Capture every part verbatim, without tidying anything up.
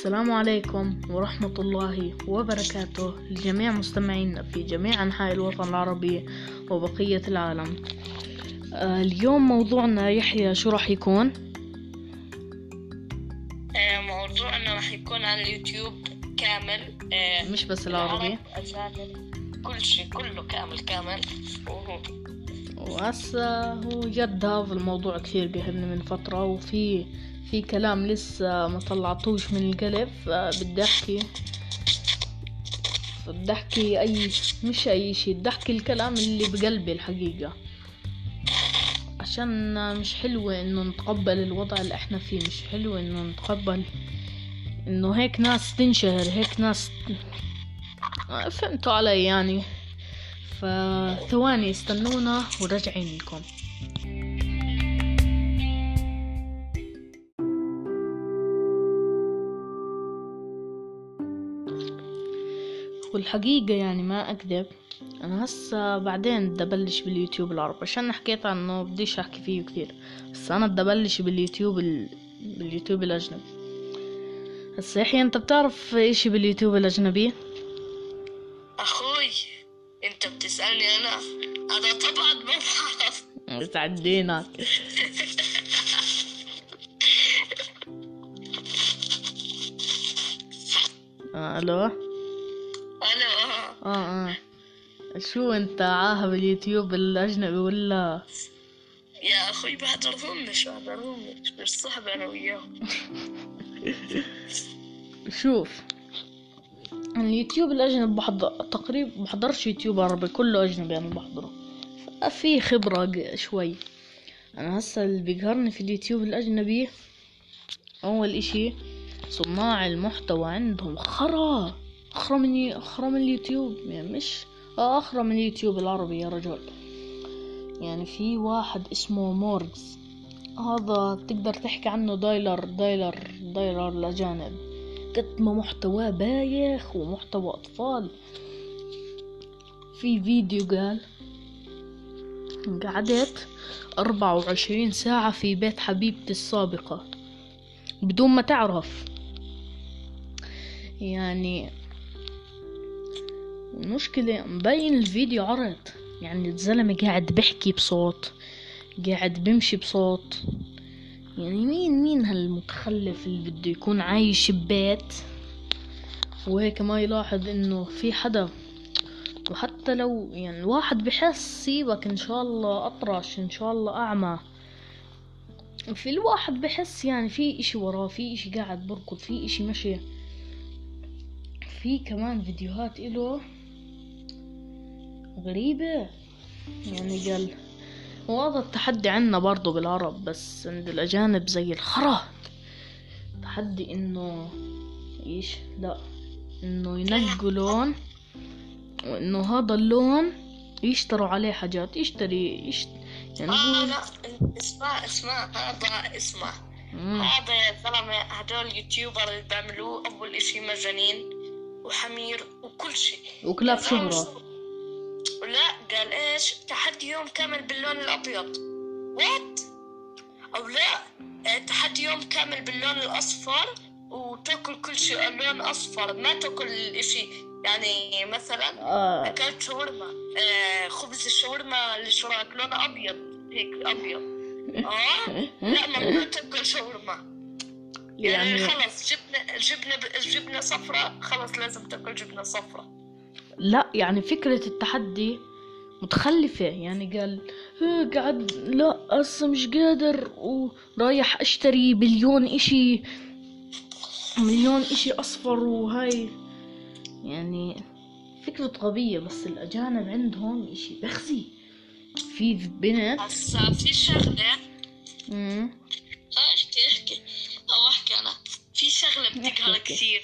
السلام عليكم ورحمة الله وبركاته لجميع مستمعينا في جميع أنحاء الوطن العربي وبقية العالم. آه اليوم موضوعنا يحيى شو راح يكون؟ آه موضوعنا راح يكون عن اليوتيوب كامل، آه مش بس العربي، كل شيء كله كامل كامل. وهو وهسا هو جد هذا الموضوع كثير بيهمني من فترة، وفي في كلام لسه ما طلعتوش من القلب. بدي احكي بدي احكي اي مش اي شيء، بدي احكي الكلام اللي بقلبي الحقيقة، عشان مش حلوة انه نتقبل الوضع اللي احنا فيه. مش حلوة انه نتقبل انه هيك ناس تنشهر، هيك ناس فهمتوا علي يعني. فثواني استنونا وراجعين لكم. والحقيقة يعني ما أكذب، أنا هسا بعدين بدي أبلش باليوتيوب العربي، عشان حكيت عنه بديش أحكي فيه كثير، بس أنا بدي أبلش باليوتيوب ال... باليوتيوب الأجنبي. هسا يحيى أنت بتعرف إشي باليوتيوب الأجنبي؟ أخوي أنت بتسألني أنا؟ أنا طبعا ما بعرف. مستعدينك. آه ألو أنا اه اه شو انت عاهب اليوتيوب الاجنبي ولا؟ يا أخوي بحضرهمش بحضرهمش مش صحبة أنا وياهم. شوف، اليوتيوب الاجنبي بحضر تقريبا، بحضرش يوتيوب عربي، كله اجنبي انا بحضره، في خبرة شوي. انا هسا اللي بيقهرني في اليوتيوب الاجنبي اول اشي صناع المحتوى عندهم خرا اخرى من اخرى من اليوتيوب، يعني مش اه اخرى من اليوتيوب العربي يا رجل. يعني في واحد اسمه مورجز، هذا تقدر تحكي عنه دايلر دايلر دايلر الأجانب، قد ما محتوى بايخ ومحتوى أطفال. في فيديو قال قعدت أربعة وعشرين ساعة في بيت حبيبتي السابقة بدون ما تعرف. يعني المشكلة مبين الفيديو عرض، يعني الزلمة قاعد بحكي بصوت، قاعد بمشي بصوت. يعني مين مين هالمتخلف اللي بده يكون عايش ببيت وهيك ما يلاحظ انه في حدا؟ وحتى لو يعني الواحد بحس سيبك ان شاء الله اطرش، ان شاء الله اعمى، في الواحد بحس يعني في اشي وراه، في اشي قاعد بركض، في اشي مشي. في كمان فيديوهات له غريبة، يعني قال وهذا التحدي عنا برضو بالعرب، بس عند الأجانب زي الخرا. تحدي إنه إيش لا إنه ينقوا لون، وإنه هذا اللون يشتروا عليه حاجات، يشتري يشت... يعني آه لا اسمع اسمع هذا اسمع مم. هذا يا زلمة، هدول يوتيوبر اللي بيعملوه أول إشي مجانين وحمير وكل شيء وكلاب شهرة. لا قال إيش تحدي يوم كامل باللون الأبيض، وات أو لا تحدي يوم كامل باللون الأصفر وتاكل كل شيء لون أصفر، ما تاكل الإشي. يعني مثلا آه. أكلت شاورما، آه خبز الشاورما اللي شراك لونه أبيض هيك أبيض، آه لا ممنوع تاكل شاورما. يعني, يعني خلص جبنة جبنة جبنة صفرة، خلص لازم تاكل جبنة صفرة. لا يعني فكرة التحدي متخلفة. يعني قال قعد لا أصلا مش قادر ورايح أشتري بليون إشي، مليون إشي أصفر وهاي. يعني فكرة غبية، بس الأجانب عندهم إشي بخزي. في بنت هسا في شغلة امم احكي احكي او احكي انا في شغلة بتقهر كثير،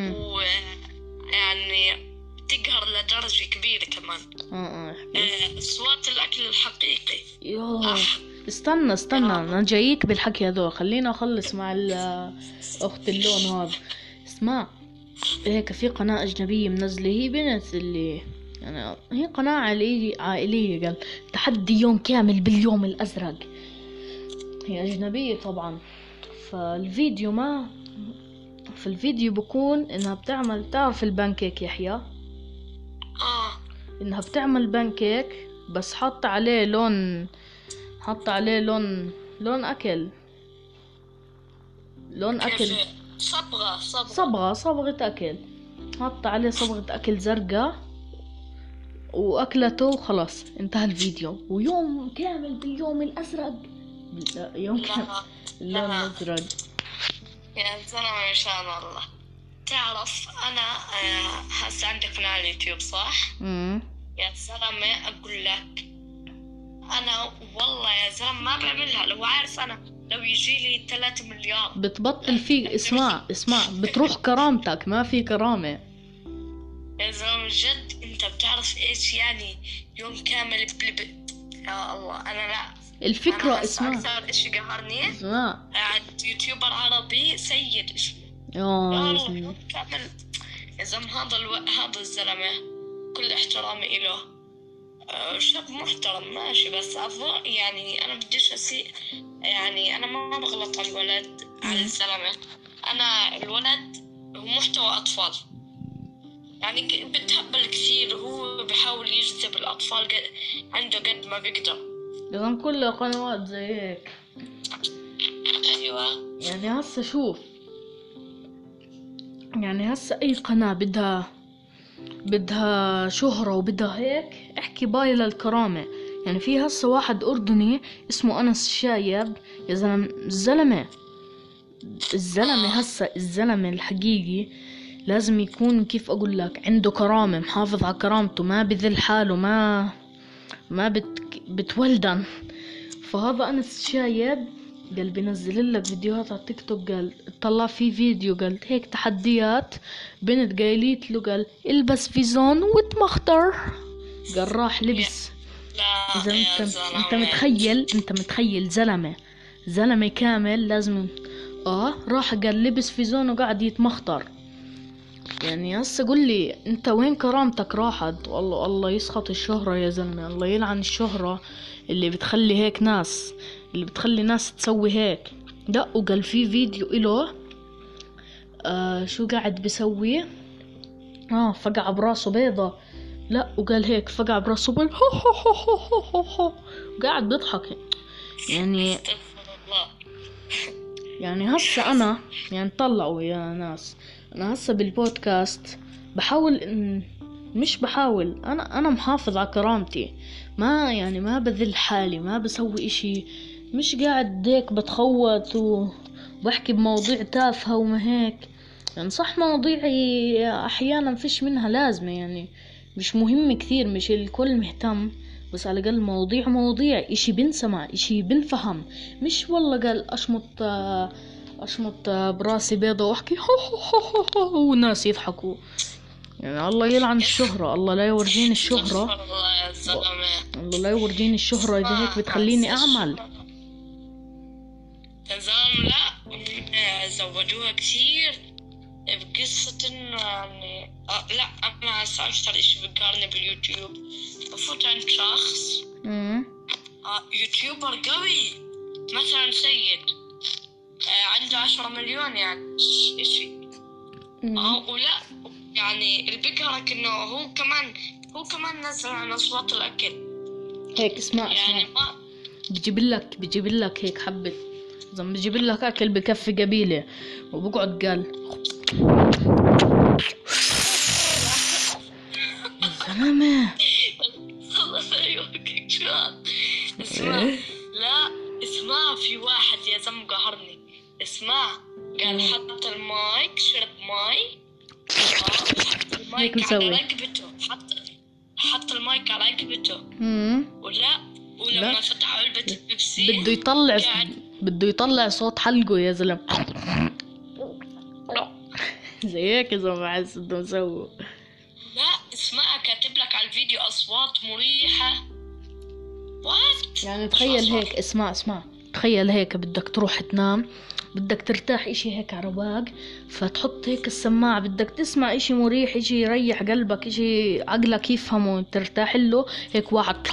ويعني بتقهر لدرجة كبيرة كمان. اه اه آه، اصوات الاكل الحقيقي. يوه آه. استنى استنى انا جايك بالحكي هذا، خلينا اخلص مع الاخت اللون هذا. اسمع، هيك في قناة اجنبية منزلة، هي بنت اللي يعني هي قناة عائلية عائلية قال تحدي يوم كامل باليوم الازرق. هي اجنبية طبعا، فالفيديو ما في الفيديو بكون انها بتعمل، تعرف البانكيك يحيى؟ اه انها بتعمل بانكيك بس حط عليه لون، حط عليه لون لون اكل، لون اكل، كيف؟ صبغة صبغة صبغة صبغة اكل، حط عليه صبغة اكل زرقاء واكلته وخلاص انتهى الفيديو. ويوم كامل باليوم الازرق، لا يوم كامل لا اللون لا الازرق. يا زلمة إن شاء الله. تعرف أنا آه، هسه عندي قناة على اليوتيوب صح؟ امم يا زلمة أقول لك، أنا والله يا زلمة ما بعملها. لو عارف أنا لو يجي لي ثلاثة مليار بتبطل فيك، اسمع اسمع بتروح كرامتك، ما في كرامة. يا زلمة جد. أنت بتعرف إيش يعني يوم كامل بلب. يا الله أنا لا. الفكرة أنا هسه اسمع أكثر إشي قهرني اسمع عند يوتيوبر عربي سيد اسمه. يا يا يا الله زلمة. يوم كامل. يا زلمة هذا الو... هذا الزلمة كل احترامي إله، آه، شاب محترم ماشي، بس أظن يعني أنا بديش أسيء، يعني أنا ما بغلط على الولد على الزلمة. أنا الولد هو محتوى أطفال، يعني ك- بتهبل كثير. هو بيحاول يجذب الأطفال قد... عنده قد ما بيقدر. لازم كل قنوات زي هيك. أيوة يعني هسه شوف، يعني هسه اي قناة بدها بدها شهرة وبدها هيك، احكي باي للكرامة. يعني في هسه واحد اردني اسمه انس شايب، يا زلمة الزلمة الزلمة هسه الزلمة الحقيقي لازم يكون، كيف اقول لك، عنده كرامة، محافظ على كرامته، ما بذل حاله، ما ما بت... بتولدن. فهذا انس شايب قال بينزل لك فيديوهات على التيك توك، قال طلع في فيديو قال هيك تحديات، بنت قايليت له قال البس فيزون وتمخطر، قال راح لبس. لا اذا يا انت زلمة انت متخيل انت متخيل زلمة زلمة كامل لازم، اه راح قال لبس فيزون وقعد يتمخطر. يعني هسه قل لي انت وين كرامتك راحت؟ والله الله يسخط الشهرة يا زلمة، الله يلعن الشهرة اللي بتخلي هيك ناس، اللي بتخلي ناس تسوي هيك. لا وقال في فيديو إله، آه شو قاعد بسوي، اه فقع براسه بيضة. لا وقال هيك فقع براسه بيضة هو هو هو هو هو هو. وقاعد بيضحك. يعني استغفر الله. يعني هسه انا يعني طلعوا يا ناس، انا هسه بالبودكاست بحاول إن، مش بحاول، انا انا محافظ على كرامتي، ما يعني ما بذل حالي، ما بسوي اشي، مش قاعد هيك بتخوت وبحكي بمواضيع تافهة وما هيك. يعني صح مواضيعي احيانا فيش منها لازمة، يعني مش مهم كثير، مش الكل مهتم، بس على الأقل مواضيع مواضيع إشي بنسمع إشي بنفهم. مش والله قال أشمط أشمط براسي بيضة وأحكي هو هو هو هو والناس يضحكوا. يعني الله يلعن الشهرة، الله لا يورجيني الشهرة، استغفر الله يا زلمة. الله لا يورجيني الشهرة إذا هيك بتخليني أعمل. يا زلمة لا زودوها كثير بقصة انه يعني آه لا انا هسه اكثر اشي بقارني باليوتيوب، بفوت عند شخص أمم آه يوتيوبر قوي مثلا سيد، آه عنده عشرة مليون يعني اشي، أمم. اه ولا يعني اللي بيقهرك انه هو كمان هو كمان نزل عن اصوات الاكل. هيك اسمع يعني اسمع ما بجيب لك بجيب لك هيك حبة، إذا بجيب لك أكل بكفي قبيلة وبقعد قال زلمة. خلص ايوه شباب. اسمع لا اسمع، في واحد يا زلمة قهرني. اسمع قال حط المايك شرب ماي، حط هيك المايك على مسوي. رقبته، حط حط المايك على رقبته أمم ولا ولما لا. فتح علبة البيبسي بده يطلع قاعد بده يطلع صوت حلقه يا زلمة زي هيك إذا ما عايز بده يسوي. لا اسمع كاتب لك على الفيديو أصوات مريحة. وات يعني تخيل شو هيك، أصوات؟ اسمع اسمع تخيل هيك بدك تروح تنام، بدك ترتاح اشي هيك على رواق، فتحط هيك السماعة، بدك تسمع اشي مريح، اشي يريح قلبك، اشي عقلك يفهمه ترتاح له، هيك واحد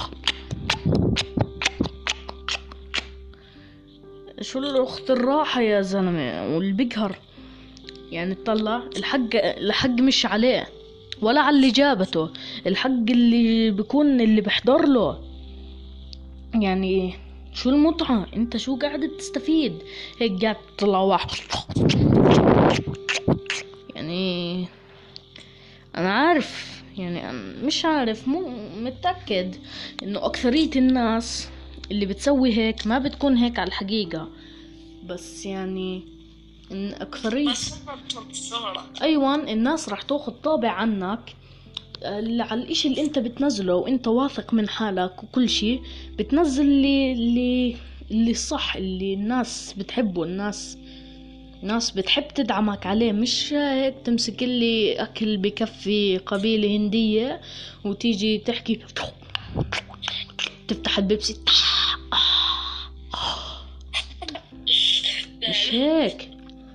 شو الأخت الراحة يا زلمة. والبقهر يعني طلع الحق الحق مش عليه ولا على اللي جابته، الحق اللي بيكون اللي بيحضر له. يعني شو المتعة؟ انت شو قاعد تستفيد؟ هيك قاعد تطلع واحد يعني. انا عارف يعني أنا مش عارف، مو متأكد انه اكثرية الناس اللي بتسوي هيك ما بتكون هيك على الحقيقة، بس يعني ان اكثرية بس هم الشهرة. ايوه الناس راح تاخذ طابع عنك اللي على الاشي اللي انت بتنزله، وانت واثق من حالك وكل شي بتنزل اللي اللي اللي الصح، اللي الناس بتحبه، الناس الناس بتحب تدعمك عليه. مش هيك تمسك اللي اكل بكفي قبيلة هندية وتيجي تحكي تفتح البيبسي. مش هيك.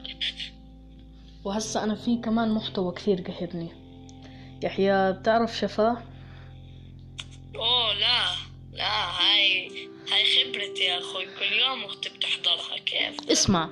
وهسا انا في كمان محتوى كثير قهرني. يحيى بتعرف شفاه؟ اوه لا لا، هاي هاي خبرتي يا اخوي، كل يوم اختي بتحضرها. كيف؟ اسمع،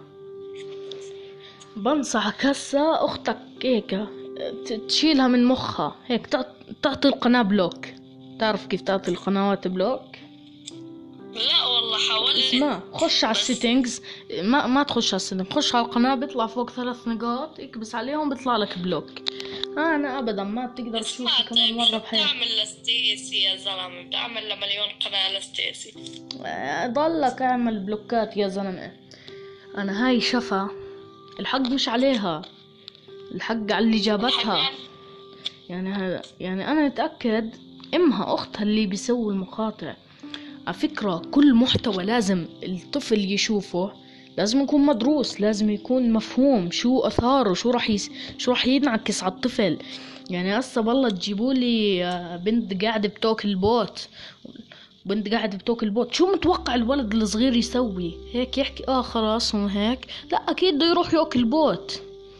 بنصحك هسا اختك هيك ت- تشيلها من مخها، هيك تعط- تعطي القناة بلوك. تعرف كيف تعطي القنوات بلوك؟ لا والله حاولت. اسمع، خش على بس- السيتنجز، ما ما تخش على السيتنجز، خش على القناة، بيطلع فوق ثلاث نقاط، اكبس عليهم بيطلع لك بلوك. آه انا ابدا ما بتقدر اسمع تشوفه كمان طيب، مرة شو بحياتك. بتعمل لستيسي يا زلمة؟ بتعمل لمليون قناة لستيسي. آه، ضلك اعمل بلوكات يا زلمة. انا هاي شفا الحق مش عليها، الحق على اللي جابتها. يعني ه... يعني انا متأكد امها اختها اللي بيسوي المقاطع. على فكرة كل محتوى لازم الطفل يشوفه لازم يكون مدروس، لازم يكون مفهوم شو اثاره، شو راح يس... شو راح ينعكس على الطفل. يعني هسه والله تجيبوا لي آه، بنت قاعدة بتاكل بوت، بنت قاعدة بتاكل بوت، شو متوقع الولد الصغير يسوي؟ هيك يحكي اه خلاص هو هيك؟ لا اكيد بده يروح ياكل بوت.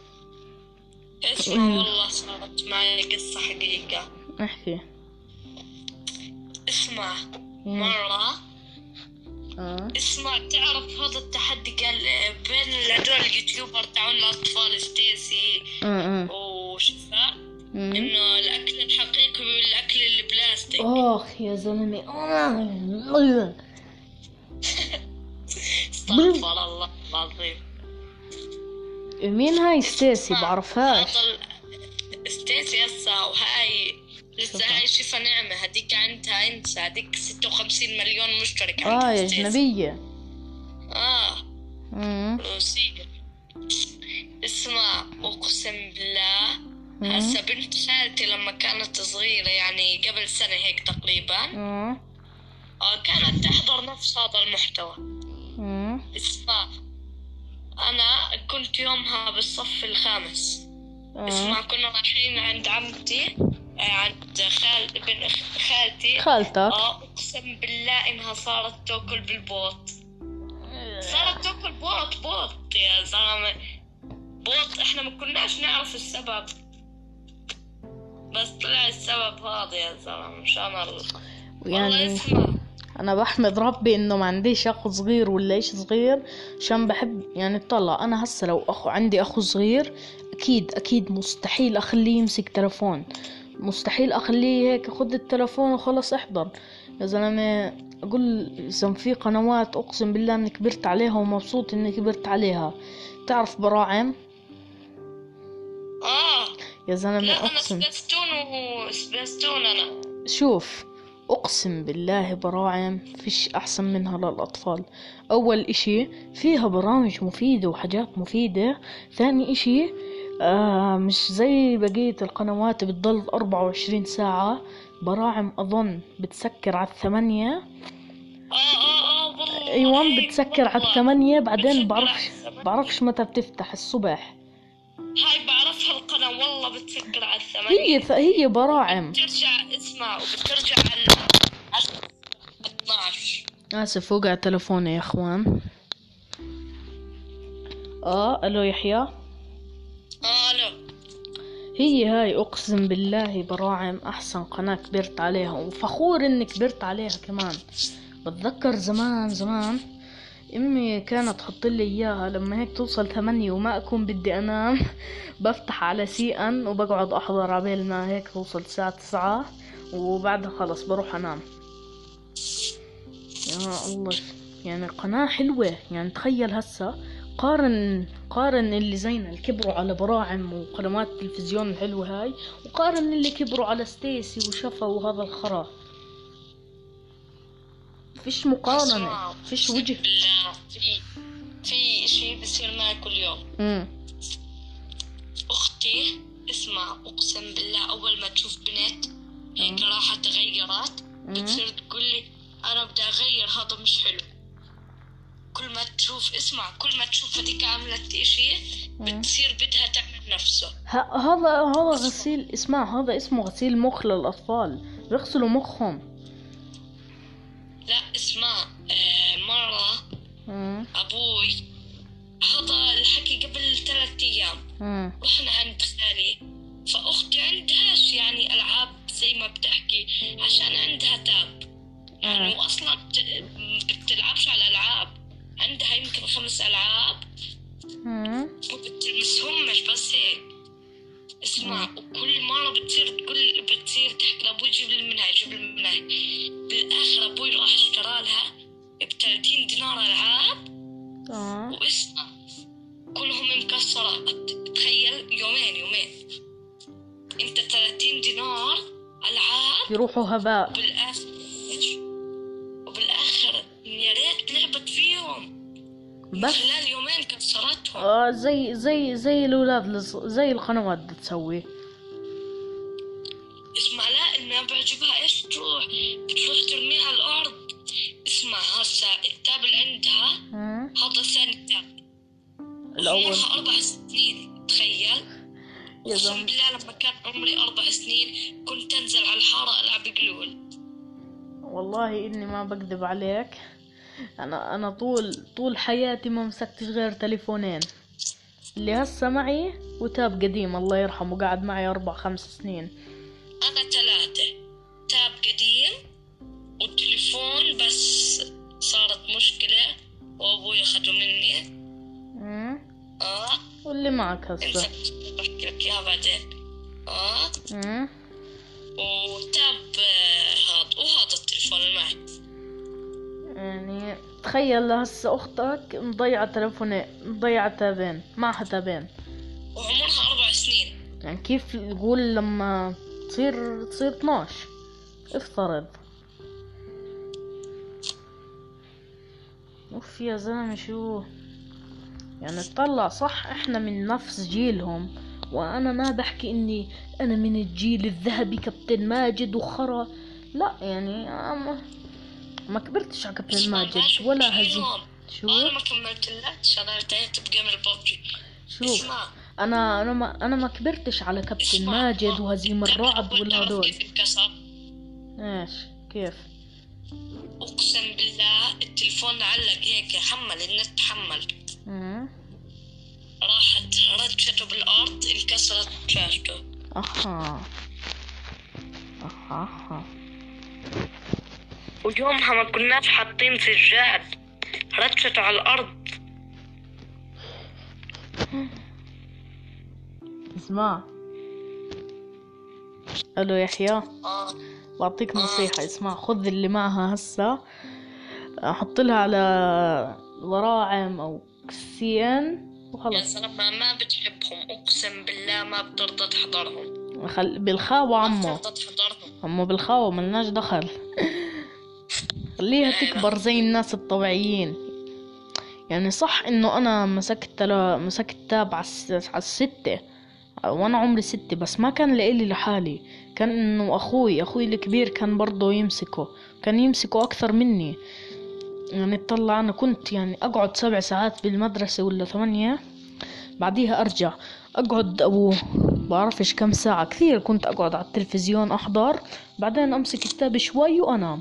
اسمع والله صارت معي قصة حقيقة. احكي. اسمع، مم. مرة اه اسمع، تعرف هذا التحدي قال بين هدول اليوتيوبر تاعون الأطفال ستيسي اه اه وشفاء، مم. إنه الأكل الحقيقي والأكل البلاستيك. اخ يا زلمة آه. استغفر الله العظيم. مين هاي ستيسي؟ بعرفهاش. هذا ال- ستيسي هسه، وهاي لسه شوفها. هاي شفا نعمة، هديك عندها انسى، هديك ستة وخمسين مليون مشترك اه عندها يا ستيسي. اجنبية. اه مم. روسية. اسمع اقسم بالله، مم. هسه بنت خالتي لما كانت صغيرة، يعني قبل سنة هيك تقريبا، اه آه كانت تحضر نفس هذا المحتوى. مم. اسمع، انا كنت يومها بالصف الخامس. اه اسمع، كنا رايحين عند عمتي، آه، عند خال ابن أخ- خالتي. خالتك. اه اقسم بالله انها صارت تاكل بالبوط، صارت تاكل بوط بوط يا زلمة، بوط. احنا ما كناش نعرف السبب، بس طلع السبب هذا يا زلمة، مشان الله. والله يعني اسمع، انا بحمد ربي انه ما عنديش اخو صغير ولا ايش صغير، عشان بحب يعني اطلع. انا هسه لو اخو عندي اخو صغير اكيد اكيد مستحيل اخليه يمسك تلفون، مستحيل اخليه هيك خد التلفون وخلص احضر. يا زلمة اقول اذا في قنوات اقسم بالله اني كبرت عليها ومبسوط اني كبرت عليها. تعرف براعم؟ اه يا زلمة لا انا اقسم سبستون وسبستون انا. شوف اقسم بالله براعم فيش احسن منها للاطفال. اول اشي فيها برامج مفيدة وحاجات مفيدة، ثاني اشي آه مش زي بقية القنوات بتضل اربعة وعشرين ساعة. براعم اظن بتسكر على الثمانية. اه اه اه والله ايوان هيك بتسكر على والله. الثمانية بعدين بتسكر بعرفش على الثمانية. بعرفش متى بتفتح الصبح. هاي بعرفها القناة والله، بتسكر على الثمانية. هي ث- هي براعم. بترجع اسمع، وبترجع على على اثناشر. اسف وقع تلفوني يا اخوان. اه الو يحيى. اه الو. هي هاي اقسم بالله براعم احسن قناة كبرت عليها، وفخور اني كبرت عليها كمان. بتذكر زمان زمان امي كانت تحط لي اياها لما هيك توصل ثمانية وما اكون بدي انام. بفتح على سي ان وبقعد احضر عبال ما هيك توصل الساعة تسعة، وبعدها خلص بروح انام. يا الله، يعني قناة حلوة. يعني تخيل هسا قارن قارن اللي زينا اللي كبروا على براعم وقنوات التلفزيون الحلوة هاي، وقارن اللي كبروا على ستيسي وشفا وهذا الخرا. فيش مقارنة، فيش وجه. بالله في في اشي بصير معي كل يوم. امم اختي اسمع، اقسم بالله اول ما تشوف بنت هيك راحت غيرت بتصير تقول لي انا بدي اغير، هذا مش حلو. كل ما تشوف اسمع كل ما تشوف هذيك عملت اشي بتصير بدها تعمل نفسه. ه- هذا هذا غسيل. اسمع، هذا اسمه غسيل مخ للأطفال، بيغسلوا مخهم. لا اسمع، آه مرة مم. ابوي هذا الحكي قبل ثلاثة ايام مم. رحنا عند خالي، فاختي عندهاش يعني العاب زي ما بتحكي عشان عندها تاب يعني، واصلا بت- بتلعبش على الالعاب، عندها يمكن خمس العاب مم. وبتلمسهمش بس هيك. اسمع، وكل مرة بتصير تقول بتصير تحكي لابوي جيب لي المنهج جيب لي المنهج. بالاخر ابوي راح اشترى لها ب ثلاثين دينار العاب. آه. واسمع كلهم مكسرات. تخيل يومين يومين انت ثلاثين دينار العاب يروحوا هباء. وبالاخر ايش وبالاخر يا ريت لعبت فيهم بس خلال يومين كسرتهم. آه زي زي زي الأولاد الص- زي القنوات بتسوي. اسمع لا اللي ما بعجبها ايش تروح بتروح ترميها على الارض. اسمع هسا التاب اللي عندها مم. هذا ثاني تاب الأول. عمرها اربع سنين. تخيل يا اقسم زلمة. بالله لما كان عمري اربع سنين كنت انزل على الحارة العب قلول. والله إني ما بكذب عليك، أنا أنا طول طول حياتي ما مسكتش غير تليفونين، اللي هسه معي وتاب قديم الله يرحمه قاعد معي أربع خمس سنين. انا ثلاثة تاب قديم والتليفون بس صارت مشكلة وابوي اخده مني. مم. اه واللي معك هسه. انسى بحكي لك اياها بعدين. اه مم. وتاب آه، هذا وهذا التليفون اللي معي. يعني تخيل هسه أختك مضيعة تلفونين، مضيعة تابين، معها تابين. وعمرها اربع سنين. يعني كيف نقول لما تصير تصير اثناشر افترض. اوف يا زلمة شو يعني. تطلع صح احنا من نفس جيلهم، وانا ما بحكي اني انا من الجيل الذهبي كابتن ماجد وخرا، لا يعني ما, ما كبرتش على كابتن ماجد ولا هزي. شو انا ما كملتلكش، انا انتهيت بجيم الببجي. شوف اسمع انا انا ما انا ما كبرتش على كابتن اسمع. ماجد وهزيم الرعب ولا تعرف هدول. كيف انكسر؟ ايش كيف؟ اقسم بالله التليفون علق هيك حمل النت حمل مم. راحت رجته بالارض انكسرت شاشته. اها اها اها. ويومها ما كناش حاطين سجاد رجته على الارض. اسمع، الو يحيى، اه بعطيك نصيحة. اسمع، خذ اللي معها هسا حط لها على براعم او سي ان يا وخلص. زلمة ما بتحبهم اقسم بالله ما بترضى تحضرهم. خل... بالخاوة ما عمو، بترضى تحضرهم. عمو بالخاوة ملناش دخل. خليها تكبر زي الناس الطبيعيين. يعني صح انه انا مسكت تلا... مسكت تاب على الس... على الستة وانا عمري ستة، بس ما كان لإلي لحالي، كان انه اخوي اخوي الكبير كان برضه يمسكه، كان يمسكه اكثر مني. يعني اطلع انا كنت يعني اقعد سبع ساعات بالمدرسة ولا ثمانية، بعديها ارجع اقعد ابو بعرفش كم ساعة كثير، كنت اقعد على التلفزيون احضر، بعدين امسك كتاب شوي وانام.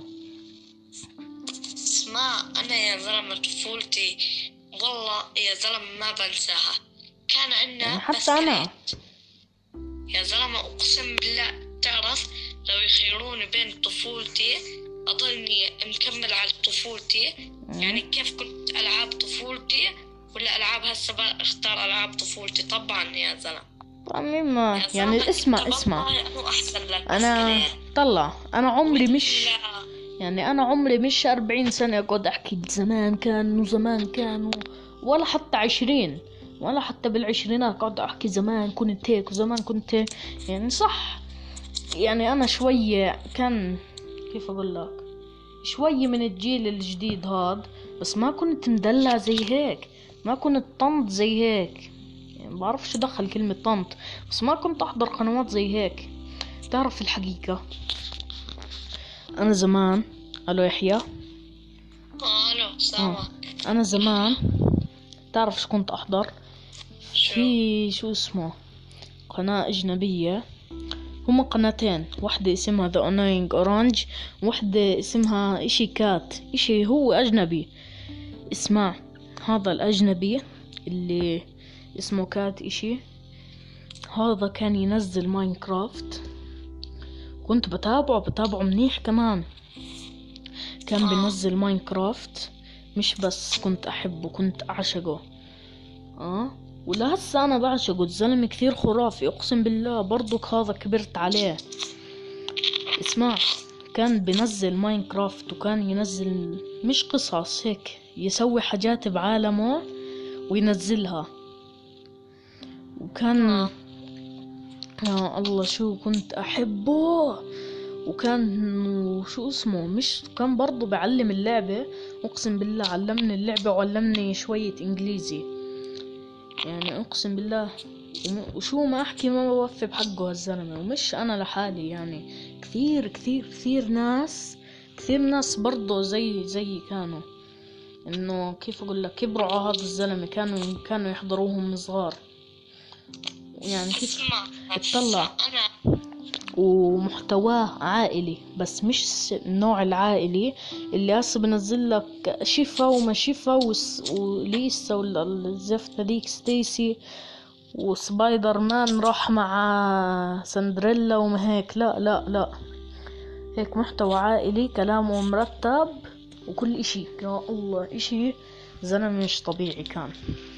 اسمع انا يا زلمة طفولتي والله يا زلمة ما بنساها. كان عندنا يعني حتى انا بسكليت يا زلمة اقسم بالله. تعرف لو يخيروني بين طفولتي أضلني مكمل على طفولتي، يعني كيف كنت ألعاب طفولتي ولا ألعاب هسه اختار ألعاب طفولتي. طبعا يا زلمة، طبعا ما يا يعني زلمة اسمع أنت اسمع والله أنه أحسن لك. انا طلع انا عمري مش لا يعني انا عمري مش أربعين سنة اقعد احكي زمان كان وزمان كانوا، ولا حتى عشرين، ولا حتى بالعشرينات اقعد احكي زمان كنت هيك وزمان كنت هيك. يعني صح، يعني انا شوية كان كيف اقول لك شوية من الجيل الجديد هاد، بس ما كنت مدلع زي هيك، ما كنت طنط زي هيك. يعني بعرفش ادخل كلمة طنط، بس ما كنت احضر قنوات زي هيك. تعرف الحقيقة انا زمان، الو يحيى، ألو سامع. انا زمان تعرف شو كنت احضر؟ شو في شو اسمه قناة اجنبية، هما قناتين، واحدة اسمها The Annoying Orange، واحدة اسمها اشي كات، اشي هو اجنبي. اسمع، هذا الاجنبي اللي اسمه كات اشي، هذا كان ينزل ماينكرافت، كنت بتابعه بتابعه منيح كمان. كان بينزل ماينكرافت، مش بس كنت احبه كنت اعشقه. اه ولهسه انا بعشقه، الزلمة كثير خرافي اقسم بالله. برضك هذا كبرت عليه. اسمع، كان بينزل ماينكرافت وكان ينزل مش قصص هيك، يسوي حاجات بعالمه وينزلها. وكان يا الله شو كنت احبه. وكان شو اسمه مش كان برضو بعلم اللعبة، اقسم بالله علمني اللعبة وعلمني شوية انجليزي، يعني اقسم بالله. وشو ما احكي ما بوفي بحقه هالزلمة، ومش انا لحالي، يعني كثير كثير كثير ناس كثير ناس برضو زي زي كانوا، انه كيف اقول لك كبروا على هذا الزلمة، كانوا كانوا يحضروهم من صغار. يعني كيف اسمع اتطلع أنا ومحتواه عائلي، بس مش النوع العائلي اللي هسه بنزل لك شفا وما شفا وس... وليسا والزفت هذيك ستيسي وسبايدر مان راح مع سندريلا وما هيك. لا لا لا، هيك محتوى عائلي كلامه مرتب وكل اشي. يا الله اشي زلمة مش طبيعي كان.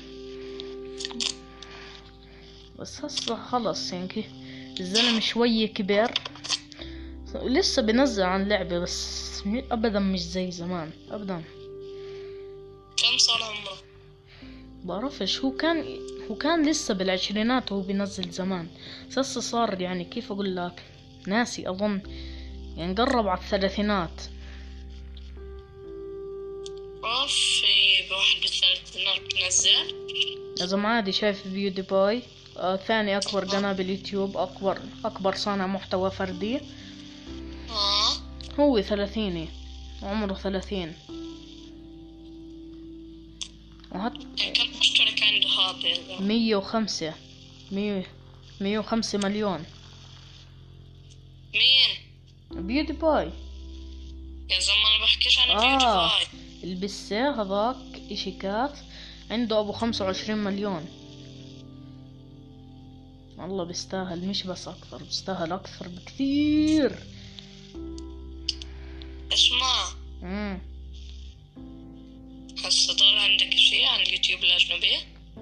بس هسه خلص يعني الزلمة شوية كبر، لسه بنزل عن لعبة بس ابدا مش زي زمان ابدا. كم صار عمره؟ بعرفش، هو كان هو كان لسه بالعشرينات وهو بينزل زمان، بس هسه صار يعني كيف اقول لك ناسي اظن، يعني قرب على الثلاثينات. في بواحد بالثلاثينات بنزل يا زلمة عادي، شايف بيودي باي آه ثاني اكبر قناة باليوتيوب، اكبر اكبر صانع محتوى فردي. اه هو ثلاثيني، عمره ثلاثين. وهت كم مشترك عنده هذا؟ مية وخمسة مية مية وخمسة مليون. مين؟ بيودي باي. يا زلمة أنا بحكيش عن آه. بيوتي باي. البسة هذاك اشي كات عنده ابو خمسة وعشرين مليون. والله بيستاهل، مش بس اكثر، بيستاهل اكثر بكثير. اسمع امم هسه ضل عندك شي عن اليوتيوب الأجنبي؟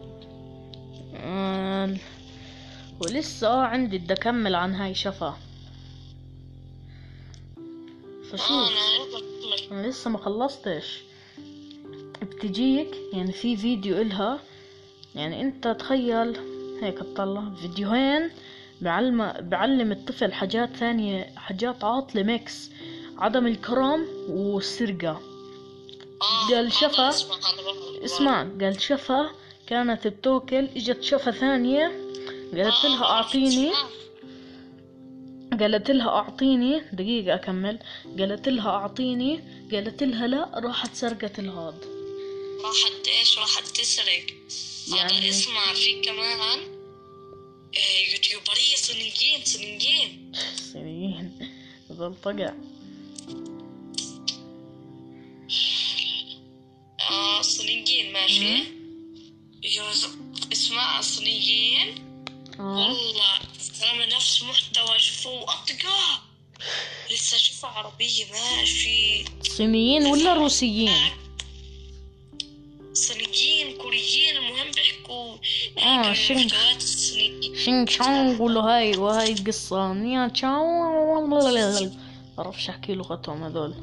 آه. ولسه اه عندي بدي اكمل عن هاي شفا. فشوف اه أنا انا لسه ما خلصتش. بتجيك يعني في فيديو إلها، يعني انت تخيل هيك تطلع فيديوهين بعلم بعلم الطفل حاجات ثانية، حاجات عاطلة ميكس، عدم الكرم والسرقة. آه قال شفا اسمع هذا اسمع قال شفا كانت بتوكل، اجت شفا ثانية قالت لها اعطيني، قالت لها اعطيني دقيقة اكمل، قالت لها اعطيني، قالت لها لا، راحت سرقت الهاد. راحت ايش؟ راحت تسرق يعني هذا. اسمع في كمان آه يوتيوبرية صينيين صينيين سنين ظل طقع. اه صينيين ماشي. يوز... اسمع صينيين اه والله زلمة نفس محتوى شوفوا أطقة لسه اشوفها عربية ماشي. صينيين ولا روسيين؟ صينيين كوريين، المهم بيحكوا اه هيك شينغ محتويات الصينيين. شينغ شونغ وهاي وهاي القصة نيا تشاو. بعرفش احكي لغتهم هذول.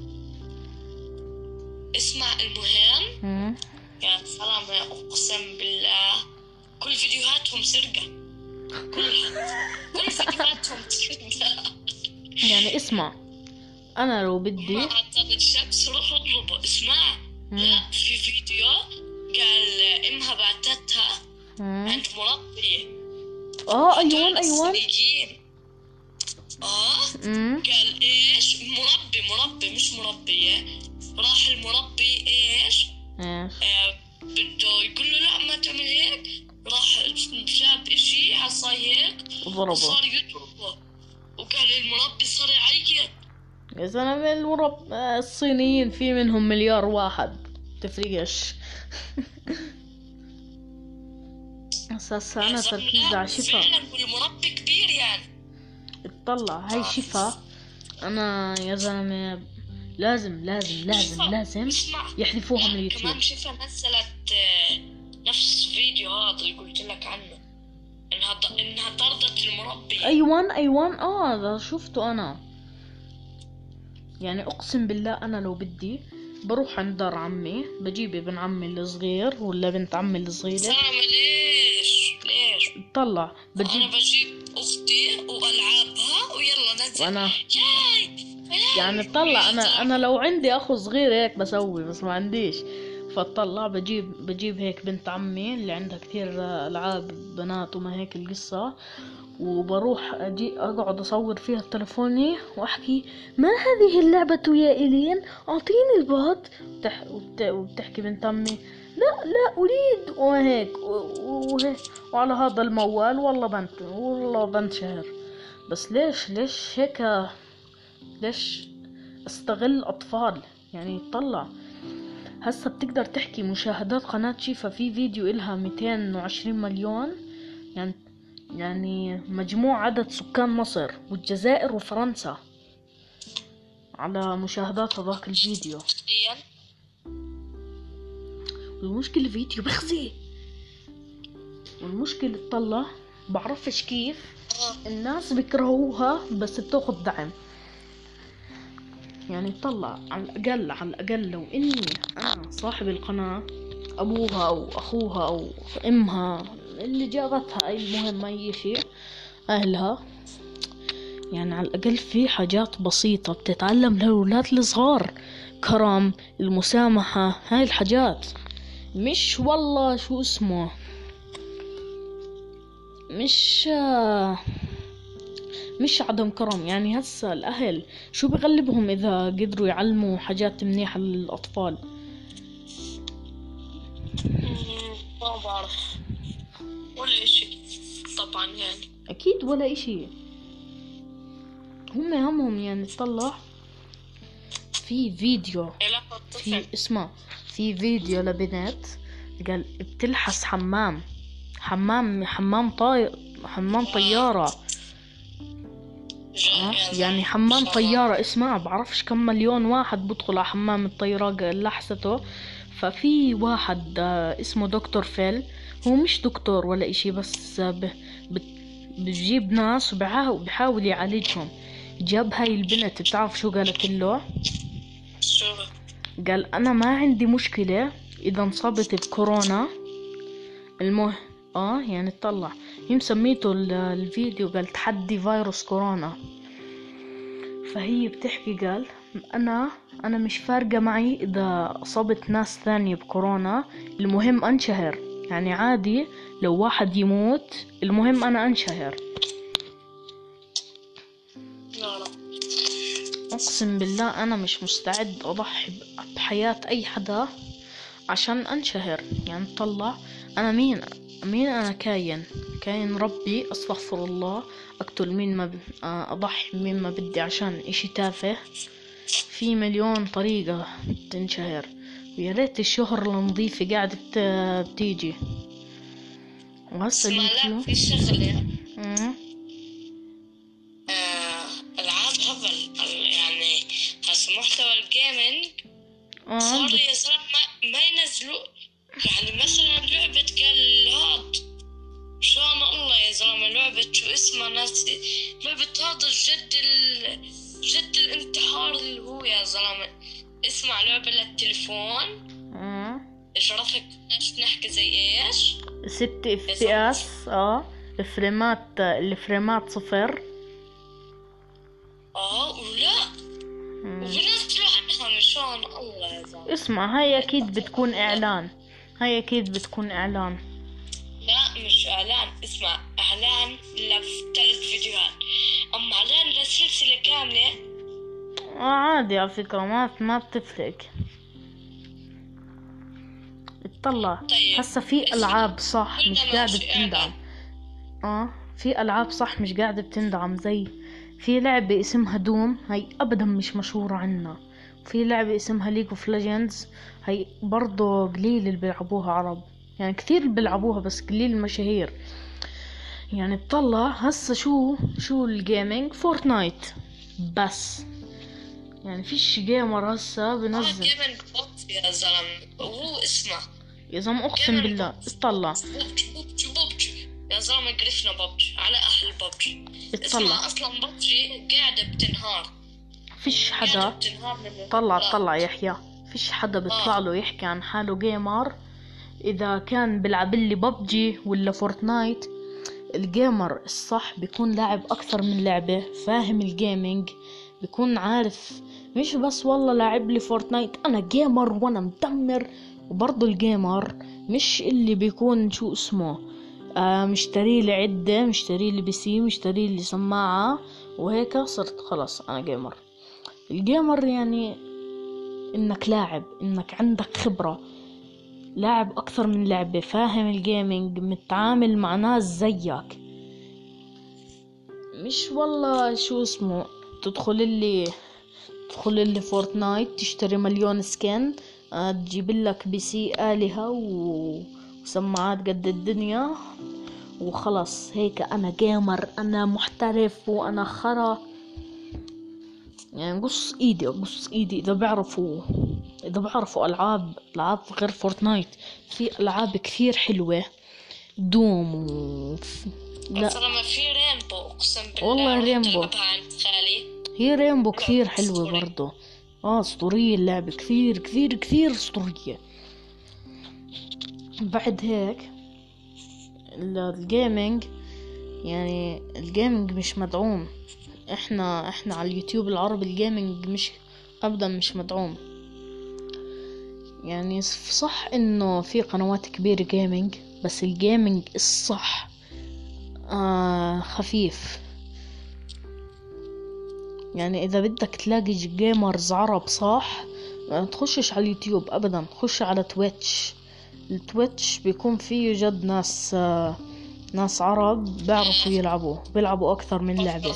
اسمع المهم مم. يا سلام، اقسم بالله كل فيديوهاتهم سرقة، كلها كل فيديوهاتهم سرقة. يعني اسمع، انا لو بدي ما عطل الشمس روح اطلبه. اسمع، مم. لا في فيديو قال امها بعتتها مم. عند مربية. اه هدول ايوان ايوان. الصينيين. اه مم. قال ايش مربي مربي مش مربية. راح المربي ايش ايش آه بده يقول له لا ما تعمل هيك. راح جاب اشي عصاي هيك ضربه وصار يضربه، وقال المربي صار يعيط. يا زلمة. المرب آه، الصينيين في منهم مليار واحد، تفرقش. اساسا يا انا زلمة تركيزي على لا شفا. فعلا والمربي كبير يعني. اطلع هاي شفا. انا يا زلمة لازم لازم لازم شفا لازم اسمع، يحذفوها من لا اليوتيوب. كمان شفا نزلت آه، نفس فيديو هذا اللي قلت لك عنه، انها ط- انها طردت المربي. ايوان ايوان اه هذا شفته انا. يعني اقسم بالله انا لو بدي بروح عند دار عمي، بجيب ابن عمي الصغير ولا بنت عمي الصغيرة. سامة ليش ليش طلع بجيب انا بجيب اختي والعابها ويلا نزل. وانا ياي يعني ياي طلع انا ويلا. انا لو عندي اخو صغير هيك بسوي، بس ما عنديش. فطلع بجيب بجيب هيك بنت عمي اللي عندها كثير العاب بنات وما هيك القصة، وبروح اجي اقعد اصور فيها تلفوني واحكي ما هذه اللعبة يا إلين، اعطيني الباط. وبتح... وبت... وبتحكي بنت عمي لا لا اريد وهيك و- وهيك، وعلى هذا الموال والله بنت والله بنشهر. بس ليش ليش هيك؟ ليش استغل اطفال؟ يعني طلع هسه بتقدر تحكي مشاهدات قناة شيفا في فيديو إلها مئتين وعشرين مليون، يعني يعني مجموع عدد سكان مصر والجزائر وفرنسا على مشاهدات هذاك الفيديو. تخيل. والمشكلة الفيديو بخزي، والمشكلة تطلع بعرفش كيف الناس بيكرهوها بس بتاخد دعم. يعني طلع على الأقل على الأقل لو إني أنا صاحب القناة، أبوها أو أخوها أو أمها اللي جابتها، أي المهم أي شيء، أهلها، يعني على الأقل في حاجات بسيطة بتتعلم للولاد الصغار، كرم، المسامحة، هاي الحاجات. مش والله شو اسمه مش مش عدم كرم. يعني هسا الأهل شو بغلبهم إذا قدروا يعلموا حاجات منيحة للأطفال؟ مم، ما بعرف ولا اشي طبعا يعني. أكيد ولا إشي. هم همهم يعني تطلع في فيديو علاقة في طفل. اسمه في فيديو لبنت قال بتلحس حمام حمام حمام طاي حمام طيارة. آه يعني حمام طيارة. اسمع بعرفش كم مليون واحد بدخل على حمام الطيارة لحسته. ففي واحد آه اسمه دكتور فيل، هو مش دكتور ولا اشي، بس آه ب- بت- بجيب ناس وبحاول يعالجهم. جاب هاي البنت، بتعرف شو قالت له؟ شو قال انا ما عندي مشكلة اذا انصبت بكورونا. المه اه يعني تطلع هي مسميته ال- الفيديو قال تحدي فيروس كورونا. فهي بتحكي قال انا انا مش فارقة معي اذا اصبت ناس ثانية بكورونا، المهم انشهر. يعني عادي لو واحد يموت، المهم انا انشهر. لا لا اقسم بالله انا مش مستعد اضحي بحياة اي حدا عشان انشهر. يعني طلع انا مين مين انا كاين كاين ربي، استغفر الله، اقتل مين ما ب... اضحي مين ما بدي عشان اشي تافه. في مليون طريقة تنشهر، ويا ريت الشهرة النظيفة قاعدة بت... بتيجي. وهسه اسمع، لا اليوتيوب في شغلة مم. آه، ألعاب هبل يعني مثلا لعبة قال هاد شلون الله يا زلمة، لعبة شو اسمها ناسي، لعبة هذا الجد ال... جد الانتحار اللي هو يا زلمة، اسمع لعبة للتليفون. اه ايش عرفك ناس نحكي زي ايش؟ ست اف بي اس. اه الفريمات الفريمات صفر. اه ولا مم. وبنزلوا عنها شلون الله يا زلمة. اسمع، هاي اكيد بتكون اعلان، هاي اكيد بتكون اعلان. لا مش اعلان، اسمع اعلان لثلاث فيديوهات، اما اعلان لسلسلة كاملة اه عادي على فكرة، ما ما بتفرق. اطلع. طيب هسا في اسمع، العاب صح مش كلنا قاعدة ماشي بتندعم. اعلان. اه في العاب صح مش قاعدة بتندعم، زي في لعبة اسمها دوم، هاي ابدا مش مشهورة عنا. في لعبة اسمها ليج اوف ليجندز، هاي برضو قليل اللي بيلعبوها عرب، يعني كثير اللي بيلعبوها بس قليل المشاهير. يعني تطلع هسا شو شو الجيمينج فورتنايت بس، يعني فيش جيمر هسا اه بنزل. جيمنج بوكس يا زلمة، وهو اسمه يا زلمة اقسم جيمنج بالله بوكس. اطلع ببجي ببجي ببجي يا زلمة، قرفنا ببجي على اهل ببجي. اطلع. اسمع اصلا ببجي قاعدة بتنهار، فيش قاعدة حدا بتنهار من طلع الإعلانات. طلع يحيى، فيش حدا بيطلع اه له يحكي عن حاله جيمر اذا كان بيلعب لي ببجي ولا فورتنايت. الجيمر الصح بيكون لاعب اكثر من لعبة، فاهم الجيمينج، بيكون عارف، مش بس والله لاعب لي فورتنايت انا جيمر وانا مدمر. وبرضه الجيمر مش اللي بيكون شو اسمه آه مشتري لي عدة، مشتري لي بي سي، مشتري لي سماعة وهيك صرت خلاص انا جيمر. الجيمر يعني انك لاعب، انك عندك خبرة، لاعب اكثر من لعبة، فاهم الجيمينج، متعامل مع ناس زيك. مش والله شو اسمه تدخل اللي تدخل اللي فورتنايت تشتري مليون سكن، آه تجيب لك بي سي آلهة و... وسماعات قد الدنيا وخلص هيك انا جيمر انا محترف وانا خرا. يعني قص ايدي قص ايدي اذا بيعرفوا اذا بيعرفوا العاب العاب غير فورتنايت. في العاب كثير حلوة، دوم و... لا زلمة في رينبو اقسم بالله، والله رحت رينبو. العبها عند خالي. هي رينبو كثير لعبة حلوة أسطورية. برضو. اه اسطورية اللعبة، كثير كثير كثير اسطورية. بعد هيك ال- الجيمينج، يعني الجيمينج مش مدعوم. احنا احنا على اليوتيوب العربي الجيمينج مش ابدا مش مدعوم. يعني صح انه في قنوات كبيرة جيمينج، بس الجيمينج الصح آه خفيف. يعني اذا بدك تلاقي جيمرز عرب صح ما تخشش على اليوتيوب ابدا، خش على تويتش. التويتش بيكون فيه جد ناس آه ناس عرب بيعرفوا يلعبوا، بيلعبوا اكثر من لعبة.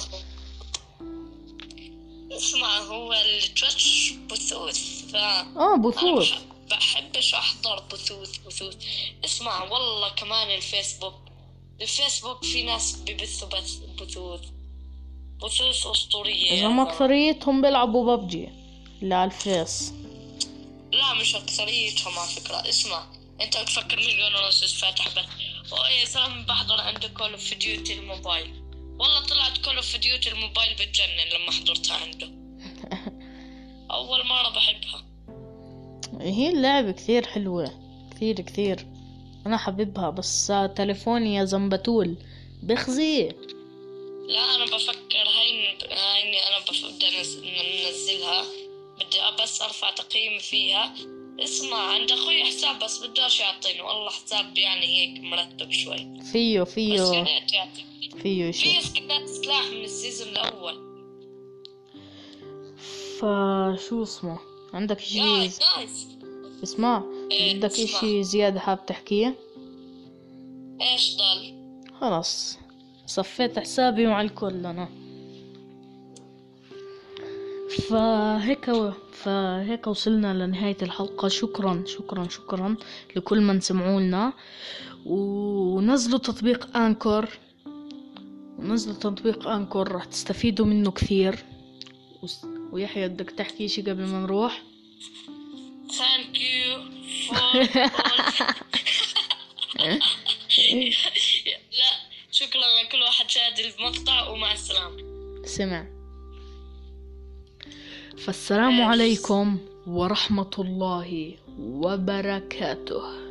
اسمع هو التويتش بثوث، ف اه انا بثوث. بحب بحبش احضر بثوث بثوث. اسمع والله كمان الفيسبوك، الفيسبوك في ناس ببثوا بث بثوث بثوث اسطورية اذا يا ما زلمة. اكثريتهم بيلعبوا ببجي اللي على الفيس. لا مش اكثريتهم على فكرة. اسمع انت تفكر مليون ونص فاتح بث، اوه يا زلمة بحضر عنده كول اوف ديوتي الموبايل، والله طلعت كول اوف ديوتي الموبايل بتجنن لما حضرتها عنده. اول مرة بحبها. هي اللعبة كثير حلوة، كثير كثير انا حبيبها، بس آه، تليفوني يا زنبتول بخزي. لا انا بفكر هاي هاي انا بفكر ننزلها، بدي بس ارفع تقييمي فيها. اسمع عند اخوي حساب بس بدوش يعطيني والله حساب يعني هيك مرتب شوي، فيه بس يا فيه ريت يعطيني. فيه في شيء. سكنات سلاح من السيزون الاول. فشو اسمه عندك يا شيء؟ نايس. اسمع، إيه، بدك اسمع. اشي زيادة حاب تحكيه؟ ايش ضل؟ خلاص صفيت حسابي مع الكل انا. فهيك فهيك وصلنا لنهاية الحلقة. شكرا شكرا شكرا لكل من سمعوا لنا، ونزلوا تطبيق انكور، نزلوا تطبيق انكور راح تستفيدوا منه كثير. ويحيى بدك تحكي شي قبل ما نروح؟ ثانك يو فور يلا كل واحد شاهد المقطع ومع السلامة. سمع. فالسلام إيش؟ عليكم ورحمة الله وبركاته.